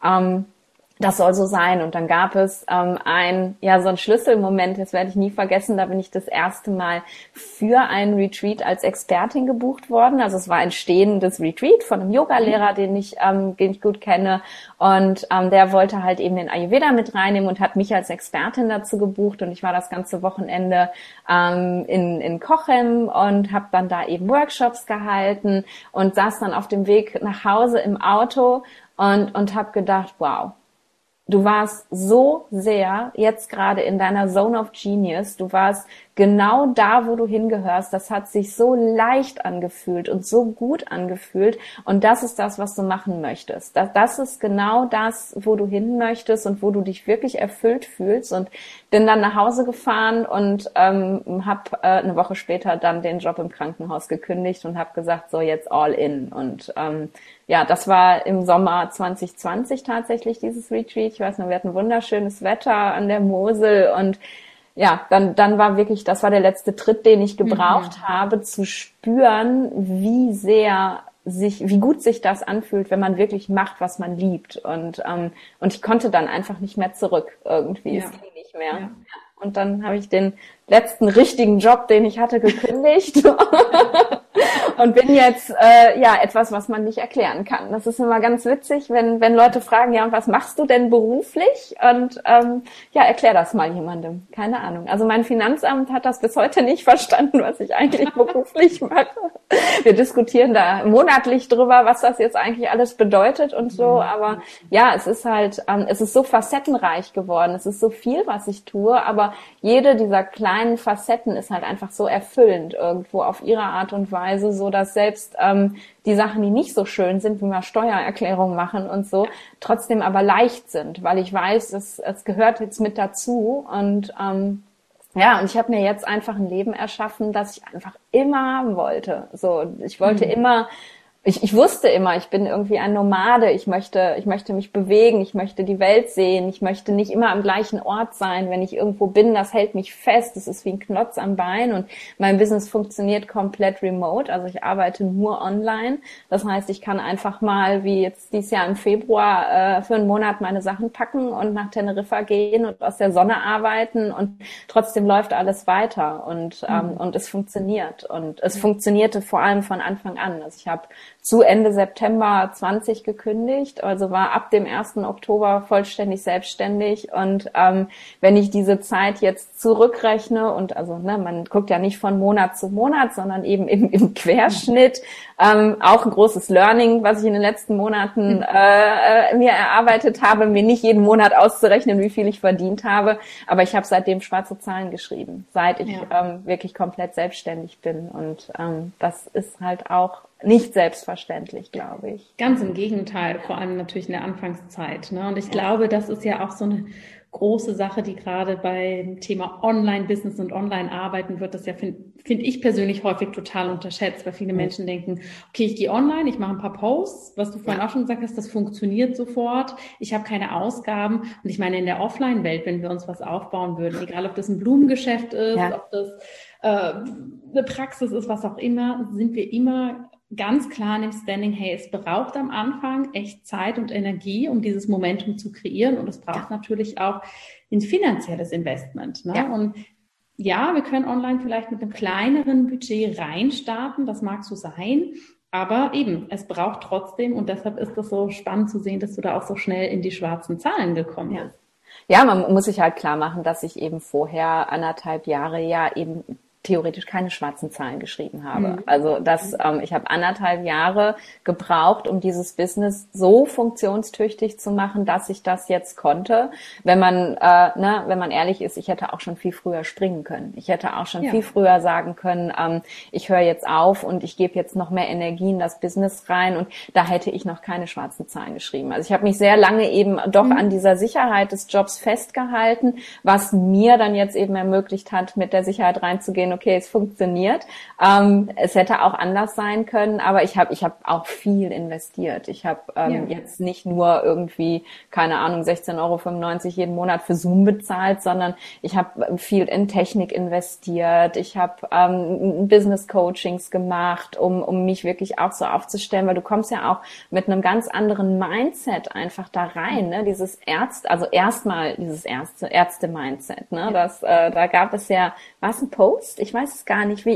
das soll so sein. Und dann gab es so einen Schlüsselmoment, das werde ich nie vergessen, da bin ich das erste Mal für einen Retreat als Expertin gebucht worden. Also es war ein stehendes Retreat von einem Yogalehrer, den ich gut kenne. Und der wollte halt eben den Ayurveda mit reinnehmen und hat mich als Expertin dazu gebucht. Und ich war das ganze Wochenende in Cochem und habe dann da eben Workshops gehalten und saß dann auf dem Weg nach Hause im Auto und habe gedacht, wow, du warst so sehr jetzt gerade in deiner Zone of Genius. Du warst genau da, wo du hingehörst. Das hat sich so leicht angefühlt und so gut angefühlt. Und das ist das, was du machen möchtest. Das ist genau das, wo du hin möchtest und wo du dich wirklich erfüllt fühlst. Und bin dann nach Hause gefahren und habe eine Woche später dann den Job im Krankenhaus gekündigt und habe gesagt, so jetzt all in. Und das war im Sommer 2020 tatsächlich dieses Retreat. Ich weiß noch, wir hatten wunderschönes Wetter an der Mosel und ja, dann war wirklich, das war der letzte Tritt, den ich gebraucht habe, zu spüren, wie gut sich das anfühlt, wenn man wirklich macht, was man liebt. Und ich konnte dann einfach nicht mehr zurück irgendwie. Es ging nicht mehr. Ja. Und dann habe ich den letzten richtigen Job, den ich hatte, gekündigt und bin jetzt etwas, was man nicht erklären kann. Das ist immer ganz witzig, wenn Leute fragen, ja, und was machst du denn beruflich? Und erklär das mal jemandem. Keine Ahnung. Also mein Finanzamt hat das bis heute nicht verstanden, was ich eigentlich beruflich mache. Wir diskutieren da monatlich drüber, was das jetzt eigentlich alles bedeutet und so. Aber ja, es ist halt, es ist so facettenreich geworden. Es ist so viel, was ich tue, aber jede dieser kleinen Facetten ist halt einfach so erfüllend irgendwo auf ihre Art und Weise, so dass selbst die Sachen, die nicht so schön sind, wie mal Steuererklärung machen und so, trotzdem aber leicht sind, weil ich weiß, es gehört jetzt mit dazu und und ich habe mir jetzt einfach ein Leben erschaffen, das ich einfach immer haben wollte. So, ich wollte immer. Ich wusste immer, ich bin irgendwie ein Nomade, ich möchte mich bewegen, ich möchte die Welt sehen, ich möchte nicht immer am gleichen Ort sein. Wenn ich irgendwo bin, das hält mich fest, das ist wie ein Klotz am Bein und mein Business funktioniert komplett remote, also ich arbeite nur online. Das heißt, ich kann einfach mal, wie jetzt dieses Jahr im Februar, für einen Monat meine Sachen packen und nach Teneriffa gehen und aus der Sonne arbeiten und trotzdem läuft alles weiter und es funktioniert und es funktionierte vor allem von Anfang an. Also ich habe zu Ende September 20 gekündigt, also war ab dem 1. Oktober vollständig selbstständig. Und wenn ich diese Zeit jetzt zurückrechne und also man guckt ja nicht von Monat zu Monat, sondern eben im Querschnitt, auch ein großes Learning, was ich in den letzten Monaten mir erarbeitet habe, mir nicht jeden Monat auszurechnen, wie viel ich verdient habe, aber ich habe seitdem schwarze Zahlen geschrieben, seit ich wirklich komplett selbstständig bin, und das ist halt auch nicht selbstverständlich, glaube ich. Ganz im Gegenteil, vor allem natürlich in der Anfangszeit, ne? Und ich glaube, das ist ja auch so eine große Sache, die gerade beim Thema Online-Business und Online-Arbeiten wird, das ja, finde ich persönlich häufig total unterschätzt, weil viele Menschen denken, okay, ich gehe online, ich mache ein paar Posts, was du vorhin auch schon gesagt hast, das funktioniert sofort, ich habe keine Ausgaben. Und ich meine, in der Offline-Welt, wenn wir uns was aufbauen würden, egal ob das ein Blumengeschäft ist, ob das eine Praxis ist, was auch immer, sind wir immer ganz klar in dem Standing, hey, es braucht am Anfang echt Zeit und Energie, um dieses Momentum zu kreieren, und es braucht natürlich auch ein finanzielles Investment, ne? Ja. Und ja, wir können online vielleicht mit einem kleineren Budget reinstarten, das mag so sein, aber eben, es braucht trotzdem, und deshalb ist das so spannend zu sehen, dass du da auch so schnell in die schwarzen Zahlen gekommen bist. Ja, man muss sich halt klar machen, dass ich eben vorher 1,5 Jahre ja eben theoretisch keine schwarzen Zahlen geschrieben habe. Also ich habe 1,5 Jahre gebraucht, um dieses Business so funktionstüchtig zu machen, dass ich das jetzt konnte. Wenn man ehrlich ist, ich hätte auch schon viel früher springen können. Ich hätte auch schon viel früher sagen können, ich höre jetzt auf und ich gebe jetzt noch mehr Energie in das Business rein, und da hätte ich noch keine schwarzen Zahlen geschrieben. Also ich habe mich sehr lange eben doch an dieser Sicherheit des Jobs festgehalten, was mir dann jetzt eben ermöglicht hat, mit der Sicherheit reinzugehen, okay, es funktioniert. Es hätte auch anders sein können, aber ich habe auch viel investiert. Ich habe jetzt nicht nur irgendwie, keine Ahnung, 16,95 € jeden Monat für Zoom bezahlt, sondern ich habe viel in Technik investiert. Ich habe Business-Coachings gemacht, um mich wirklich auch so aufzustellen, weil du kommst ja auch mit einem ganz anderen Mindset einfach da rein, ne? Dieses Ärzte-Mindset, ne? Da gab es ja, war es ein Post? Ich weiß es gar nicht,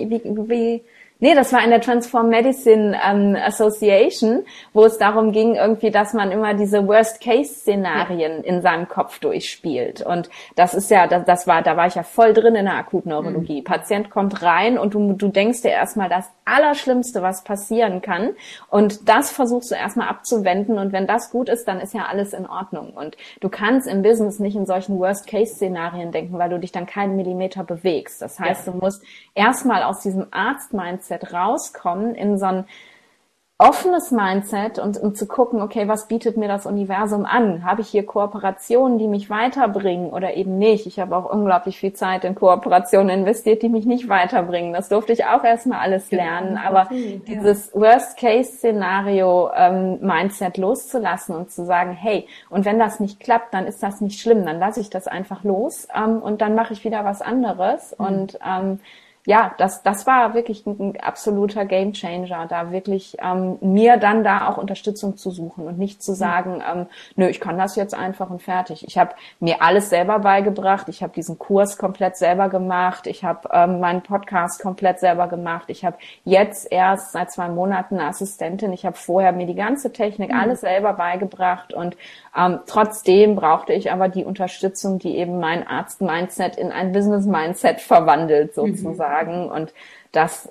nee, das war in der Transform Medicine Association, wo es darum ging, irgendwie, dass man immer diese Worst-Case-Szenarien in seinem Kopf durchspielt. Und das ist ja, da war ich ja voll drin in der Akutneurologie. Patient kommt rein und du denkst dir erstmal das Allerschlimmste, was passieren kann. Und das versuchst du erstmal abzuwenden. Und wenn das gut ist, dann ist ja alles in Ordnung. Und du kannst im Business nicht in solchen Worst-Case-Szenarien denken, weil du dich dann keinen Millimeter bewegst. Das heißt, du musst erstmal aus diesem Arzt-Mindset rauskommen in so ein offenes Mindset und um zu gucken, okay, was bietet mir das Universum an? Habe ich hier Kooperationen, die mich weiterbringen oder eben nicht? Ich habe auch unglaublich viel Zeit in Kooperationen investiert, die mich nicht weiterbringen. Das durfte ich auch erstmal alles lernen. Aber dieses Worst-Case-Szenario Mindset loszulassen und zu sagen, hey, und wenn das nicht klappt, dann ist das nicht schlimm, dann lasse ich das einfach los und dann mache ich wieder was anderes. Und ja, das war wirklich ein absoluter Gamechanger, da wirklich mir dann da auch Unterstützung zu suchen und nicht zu sagen, nö, ich kann das jetzt einfach und fertig. Ich habe mir alles selber beigebracht, ich habe diesen Kurs komplett selber gemacht, ich habe meinen Podcast komplett selber gemacht, ich habe jetzt erst seit 2 Monaten eine Assistentin, ich habe vorher mir die ganze Technik alles selber beigebracht, und trotzdem brauchte ich aber die Unterstützung, die eben mein Arzt-Mindset in ein Business-Mindset verwandelt sozusagen. Und das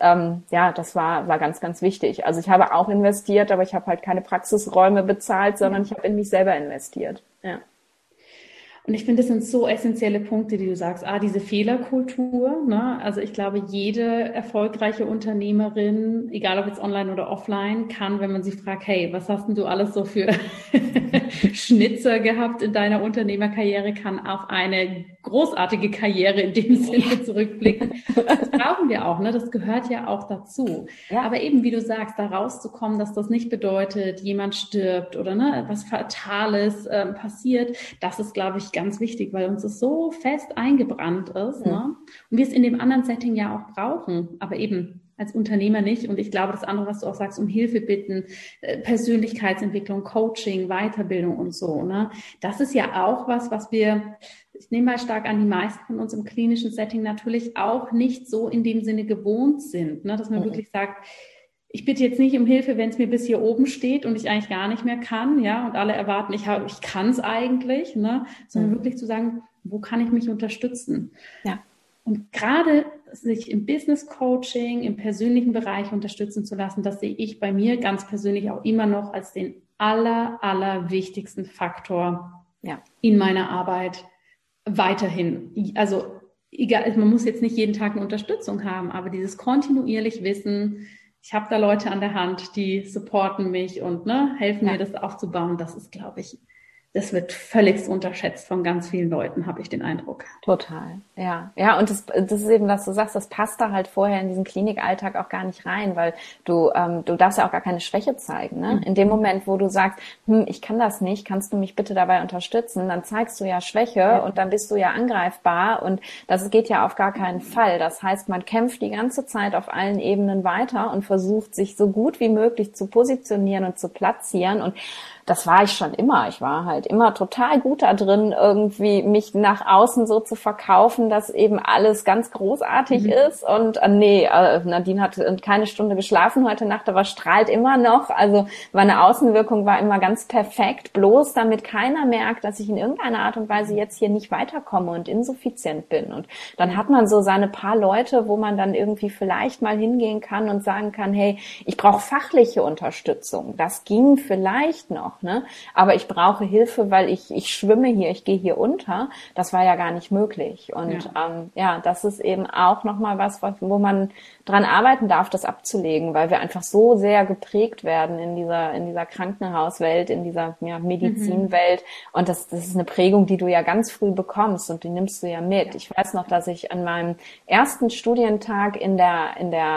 war ganz, ganz wichtig. Also ich habe auch investiert, aber ich habe halt keine Praxisräume bezahlt, sondern ich habe in mich selber investiert. Ja. Und ich finde, das sind so essentielle Punkte, die du sagst. Diese Fehlerkultur, ne? Also ich glaube, jede erfolgreiche Unternehmerin, egal ob jetzt online oder offline, kann, wenn man sie fragt, hey, was hast denn du alles so für Schnitzer gehabt in deiner Unternehmerkarriere, kann auf eine großartige Karriere in dem Sinne zurückblicken. Das brauchen wir auch, ne? Das gehört ja auch dazu. Ja. Aber eben, wie du sagst, da rauszukommen, dass das nicht bedeutet, jemand stirbt oder was Fatales passiert, das ist, glaube ich, ganz wichtig, weil uns das so fest eingebrannt ist, ne? Und wir es in dem anderen Setting ja auch brauchen, aber eben als Unternehmer nicht. Und ich glaube, das andere, was du auch sagst, um Hilfe bitten, Persönlichkeitsentwicklung, Coaching, Weiterbildung und so, ne? Das ist ja auch was wir, ich nehme mal stark an, die meisten von uns im klinischen Setting natürlich auch nicht so in dem Sinne gewohnt sind, ne? Dass man wirklich sagt, ich bitte jetzt nicht um Hilfe, wenn es mir bis hier oben steht und ich eigentlich gar nicht mehr kann, ja, und alle erwarten, ich kann es eigentlich, ne, sondern wirklich zu sagen, wo kann ich mich unterstützen? Ja. Und gerade sich im Business Coaching, im persönlichen Bereich unterstützen zu lassen, das sehe ich bei mir ganz persönlich auch immer noch als den aller wichtigsten Faktor in meiner Arbeit weiterhin. Also egal, man muss jetzt nicht jeden Tag eine Unterstützung haben, aber dieses kontinuierlich Wissen, ich habe da Leute an der Hand, die supporten mich und helfen mir, das aufzubauen. Das ist, glaube ich, das wird völlig unterschätzt von ganz vielen Leuten, habe ich den Eindruck. Total, ja. Ja, und das ist eben, was du sagst, das passt da halt vorher in diesen Klinikalltag auch gar nicht rein, weil du darfst ja auch gar keine Schwäche zeigen, ne? In dem Moment, wo du sagst, ich kann das nicht, kannst du mich bitte dabei unterstützen, dann zeigst du ja Schwäche und dann bist du ja angreifbar und das geht ja auf gar keinen Fall. Das heißt, man kämpft die ganze Zeit auf allen Ebenen weiter und versucht, sich so gut wie möglich zu positionieren und zu platzieren, und das war ich schon immer. Ich war halt immer total gut da drin, irgendwie mich nach außen so zu verkaufen, dass eben alles ganz großartig ist. Und Nadine hat keine Stunde geschlafen heute Nacht, aber strahlt immer noch. Also meine Außenwirkung war immer ganz perfekt, bloß damit keiner merkt, dass ich in irgendeiner Art und Weise jetzt hier nicht weiterkomme und insuffizient bin. Und dann hat man so seine paar Leute, wo man dann irgendwie vielleicht mal hingehen kann und sagen kann, hey, ich brauche fachliche Unterstützung. Das ging vielleicht noch. Ne? Aber ich brauche Hilfe, weil ich schwimme hier, ich gehe hier unter. Das war ja gar nicht möglich. Und das ist eben auch nochmal was, wo man dran arbeiten darf, das abzulegen, weil wir einfach so sehr geprägt werden in dieser Krankenhauswelt, in dieser Medizinwelt. Und das ist eine Prägung, die du ja ganz früh bekommst und die nimmst du ja mit. Ich weiß noch, dass ich an meinem ersten Studientag in der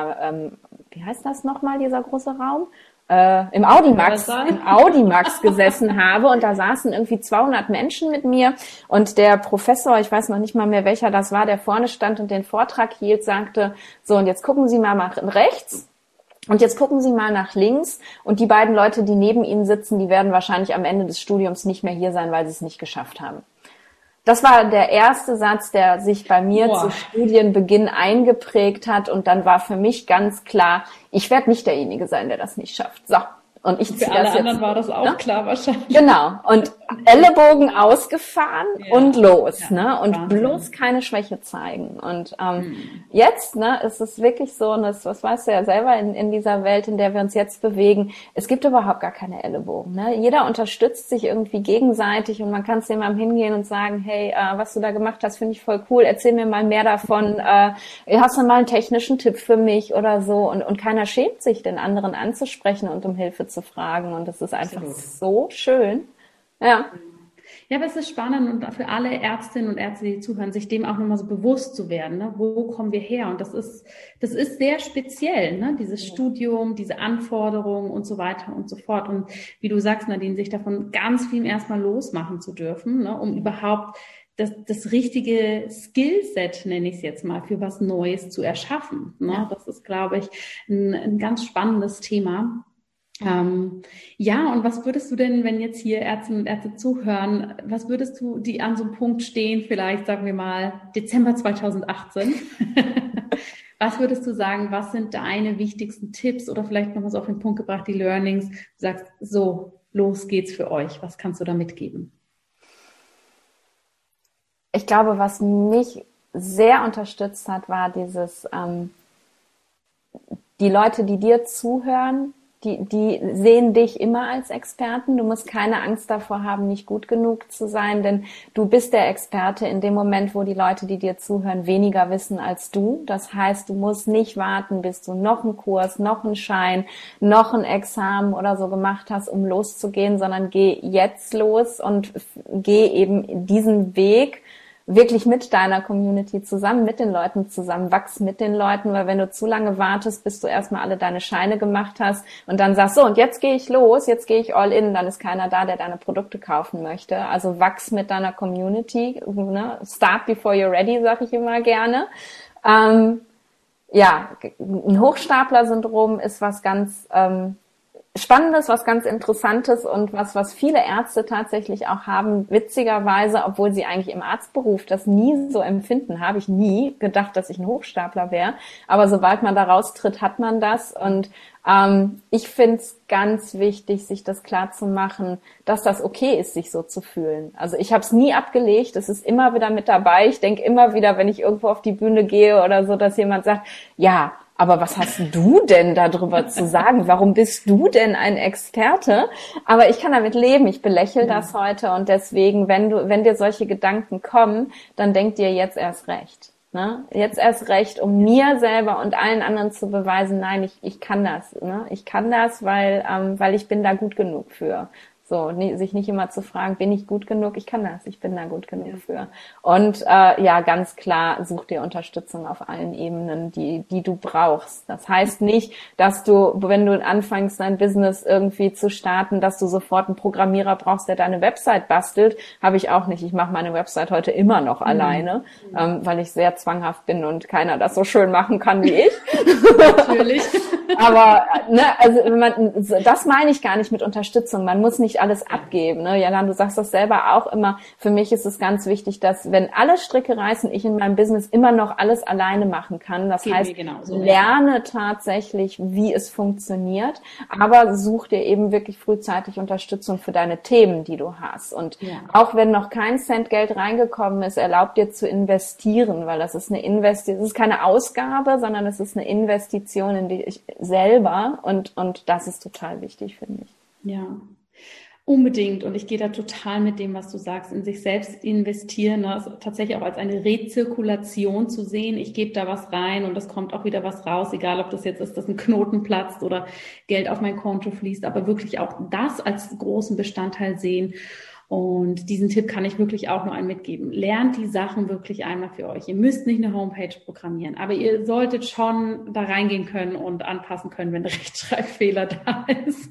wie heißt das nochmal, dieser große Raum? Im Audimax gesessen habe und da saßen irgendwie 200 Menschen mit mir und der Professor, ich weiß noch nicht mal mehr, welcher das war, der vorne stand und den Vortrag hielt, sagte, so, und jetzt gucken Sie mal nach rechts und jetzt gucken Sie mal nach links, und die beiden Leute, die neben Ihnen sitzen, die werden wahrscheinlich am Ende des Studiums nicht mehr hier sein, weil sie es nicht geschafft haben. Das war der erste Satz, der sich bei mir zu Studienbeginn eingeprägt hat. Und dann war für mich ganz klar, ich werde nicht derjenige sein, der das nicht schafft. So. Und ich ziehe das jetzt. Für alle anderen war das auch klar wahrscheinlich. Genau. Und Ellenbogen ausgefahren und los, ne? Und Wahnsinn. Bloß keine Schwäche zeigen. Und jetzt, ne, ist es wirklich so, und das weißt du ja selber in dieser Welt, in der wir uns jetzt bewegen, es gibt überhaupt gar keine Ellenbogen, ne? Jeder unterstützt sich irgendwie gegenseitig und man kann zu jemandem hingehen und sagen, hey, was du da gemacht hast, finde ich voll cool, erzähl mir mal mehr davon, hast du mal einen technischen Tipp für mich oder so, und keiner schämt sich, den anderen anzusprechen und um Hilfe zu fragen, und das ist einfach so schön. Ja. Ja, aber es ist spannend, und für alle Ärztinnen und Ärzte, die zuhören, sich dem auch nochmal so bewusst zu werden, ne? Wo kommen wir her? Und das ist sehr speziell, ne? Dieses Studium, diese Anforderungen und so weiter und so fort. Und wie du sagst, Nadine, sich davon ganz viel erstmal losmachen zu dürfen, ne? Um überhaupt das richtige Skillset, nenne ich es jetzt mal, für was Neues zu erschaffen. Ne? Ja. Das ist, glaube ich, ein ganz spannendes Thema. Und was würdest du denn, wenn jetzt hier Ärztinnen und Ärzte zuhören, was würdest du, die an so einem Punkt stehen, vielleicht sagen wir mal Dezember 2018, was würdest du sagen, was sind deine wichtigsten Tipps oder vielleicht nochmal so auf den Punkt gebracht, die Learnings, du sagst, so, los geht's für euch, was kannst du da mitgeben? Ich glaube, was mich sehr unterstützt hat, war dieses, die Leute, die dir zuhören, die sehen dich immer als Experten. Du musst keine Angst davor haben, nicht gut genug zu sein, denn du bist der Experte in dem Moment, wo die Leute, die dir zuhören, weniger wissen als du. Das heißt, du musst nicht warten, bis du noch einen Kurs, noch einen Schein, noch ein Examen oder so gemacht hast, um loszugehen, sondern geh jetzt los und geh eben diesen Weg wirklich mit deiner Community zusammen, mit den Leuten zusammen, wachs mit den Leuten, weil wenn du zu lange wartest, bis du erstmal alle deine Scheine gemacht hast und dann sagst, so, und jetzt gehe ich los, jetzt gehe ich all in, dann ist keiner da, der deine Produkte kaufen möchte. Also wachs mit deiner Community, ne? Start before you're ready, sage ich immer gerne. Ein Hochstapler-Syndrom ist was ganz Spannendes, was ganz Interessantes und was viele Ärzte tatsächlich auch haben, witzigerweise, obwohl sie eigentlich im Arztberuf das nie so empfinden, habe ich nie gedacht, dass ich ein Hochstapler wäre. Aber sobald man da raustritt, hat man das. Und ich finde es ganz wichtig, sich das klar zu machen, dass das okay ist, sich so zu fühlen. Also ich habe es nie abgelegt, es ist immer wieder mit dabei. Ich denke immer wieder, wenn ich irgendwo auf die Bühne gehe oder so, dass jemand sagt, ja, aber was hast du denn darüber zu sagen? Warum bist du denn ein Experte? Aber ich kann damit leben. Ich belächle das heute und deswegen, wenn dir solche Gedanken kommen, dann denk dir jetzt erst recht. Ne? Jetzt erst recht, um mir selber und allen anderen zu beweisen, nein, ich kann das. Ne? Ich kann das, weil ich bin da gut genug für. So, sich nicht immer zu fragen, bin ich gut genug? Ich kann das, ich bin da gut genug für. Und ja, ganz klar, such dir Unterstützung auf allen Ebenen, die du brauchst. Das heißt nicht, dass du, wenn du anfängst, dein Business irgendwie zu starten, dass du sofort einen Programmierer brauchst, der deine Website bastelt. Habe ich auch nicht. Ich mache meine Website heute immer noch alleine, weil ich sehr zwanghaft bin und keiner das so schön machen kann wie ich. Natürlich. Aber also das meine ich gar nicht mit Unterstützung. Man muss nicht alles abgeben. Ne? Jalan, du sagst das selber auch immer. Für mich ist es ganz wichtig, dass, wenn alle Stricke reißen, ich in meinem Business immer noch alles alleine machen kann. Das heißt, lerne tatsächlich, wie es funktioniert, aber such dir eben wirklich frühzeitig Unterstützung für deine Themen, die du hast. Und auch wenn noch kein Cent Geld reingekommen ist, erlaub dir zu investieren, weil das ist es ist keine Ausgabe, sondern es ist eine Investition in dich selber und das ist total wichtig, finde ich. Ja. Unbedingt. Und ich gehe da total mit dem, was du sagst, in sich selbst investieren, also tatsächlich auch als eine Rezirkulation zu sehen. Ich gebe da was rein und es kommt auch wieder was raus, egal ob das jetzt ist, dass ein Knoten platzt oder Geld auf mein Konto fließt, aber wirklich auch das als großen Bestandteil sehen. Und diesen Tipp kann ich wirklich auch nur einem mitgeben. Lernt die Sachen wirklich einmal für euch. Ihr müsst nicht eine Homepage programmieren, aber ihr solltet schon da reingehen können und anpassen können, wenn ein Rechtschreibfehler da ist.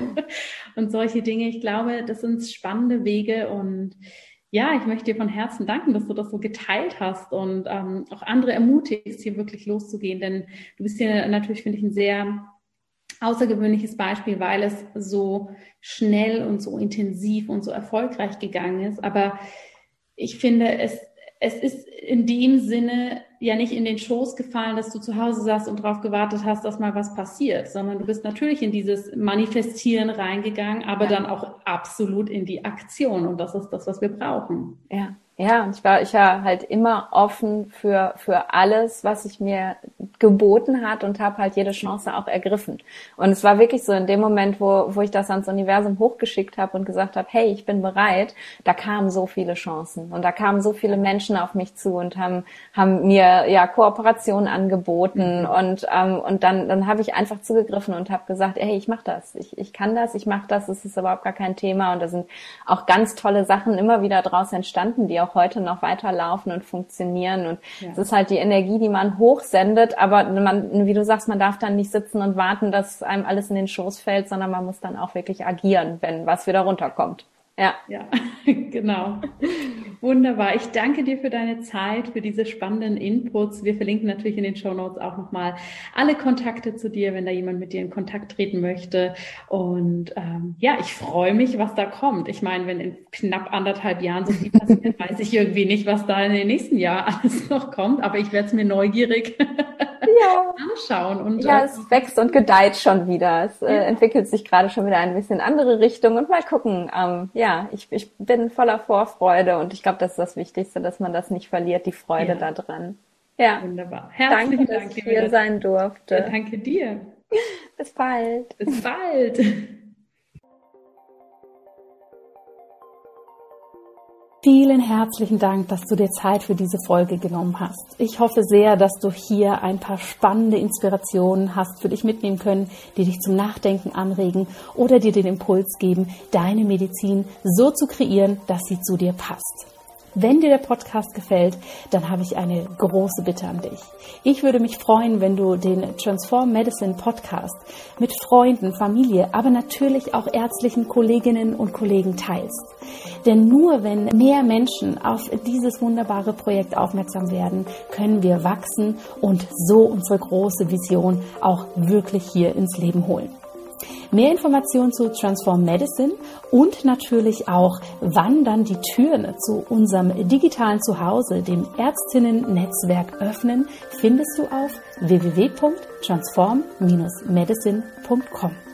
Und solche Dinge. Ich glaube, das sind spannende Wege und ja, ich möchte dir von Herzen danken, dass du das so geteilt hast und auch andere ermutigst, hier wirklich loszugehen, denn du bist hier natürlich, finde ich, ein sehr außergewöhnliches Beispiel, weil es so schnell und so intensiv und so erfolgreich gegangen ist. Aber ich finde, es ist in dem Sinne ja nicht in den Schoß gefallen, dass du zu Hause saßt und darauf gewartet hast, dass mal was passiert, sondern du bist natürlich in dieses Manifestieren reingegangen, aber dann auch absolut in die Aktion. Und das ist das, was wir brauchen. Ja, und ich war halt immer offen für alles, was sich mir geboten hat und habe halt jede Chance auch ergriffen. Und es war wirklich so in dem Moment, wo ich das ans Universum hochgeschickt habe und gesagt habe, hey, ich bin bereit, da kamen so viele Chancen und da kamen so viele Menschen auf mich zu und haben mir ja Kooperationen angeboten und dann habe ich einfach zugegriffen und habe gesagt, hey, ich mache das, ich kann das, ich mache das, es ist überhaupt gar kein Thema und da sind auch ganz tolle Sachen immer wieder draus entstanden, die auch heute noch weiterlaufen und funktionieren und es ist halt die Energie, die man hochsendet, aber man, wie du sagst, man darf dann nicht sitzen und warten, dass einem alles in den Schoß fällt, sondern man muss dann auch wirklich agieren, wenn was wieder runterkommt. Ja, genau. Wunderbar. Ich danke dir für deine Zeit, für diese spannenden Inputs. Wir verlinken natürlich in den Shownotes auch nochmal alle Kontakte zu dir, wenn da jemand mit dir in Kontakt treten möchte. Und ich freue mich, was da kommt. Ich meine, wenn in knapp 1,5 Jahren so viel passiert, weiß ich irgendwie nicht, was da in den nächsten Jahren alles noch kommt. Aber ich werde es mir neugierig anschauen. Und es wächst und gedeiht schon wieder. Es entwickelt sich gerade schon wieder ein bisschen andere Richtung und mal gucken. Ich bin voller Vorfreude und ich glaube, das ist das Wichtigste, dass man das nicht verliert, die Freude daran. Ja, wunderbar. Herzlichen Dank, dass ich hier sein durfte. Ja, danke dir. Bis bald. Bis bald. Vielen herzlichen Dank, dass du dir Zeit für diese Folge genommen hast. Ich hoffe sehr, dass du hier ein paar spannende Inspirationen hast für dich mitnehmen können, die dich zum Nachdenken anregen oder dir den Impuls geben, deine Medizin so zu kreieren, dass sie zu dir passt. Wenn dir der Podcast gefällt, dann habe ich eine große Bitte an dich. Ich würde mich freuen, wenn du den Transform Medicine Podcast mit Freunden, Familie, aber natürlich auch ärztlichen Kolleginnen und Kollegen teilst. Denn nur wenn mehr Menschen auf dieses wunderbare Projekt aufmerksam werden, können wir wachsen und so unsere große Vision auch wirklich hier ins Leben holen. Mehr Informationen zu Transform Medicine und natürlich auch, wann dann die Türen zu unserem digitalen Zuhause, dem Ärztinnen-Netzwerk öffnen, findest du auf www.transform-medicine.com.